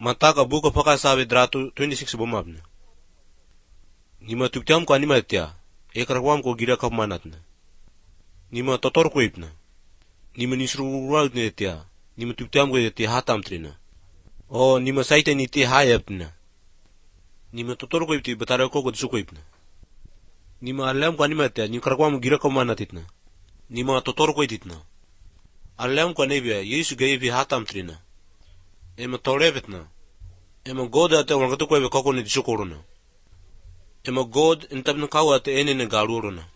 Mataka buka paka sabe dratu 26 bomabna. Nima tuktiam ko anima tia. Ekarwam ko gira kapmanatna. Nima totor ko ipna. Nima nisruwal ne tia. Nima tuktiam ko tia hatam trina. O nima saite ni tia hayapna. Nima totor ko ipti batara ko suko ipna. Nima alam ko anima tia. Nima karwam gira kapmanatitna. Nima totor ko ititna. Alam ko nebia Yesu gaivi hatam trina. Ema torebetna. Ema God ate wangatu ko ebe kako ne disukoruna. Ema God intabna kawa ate ene ne garuruna.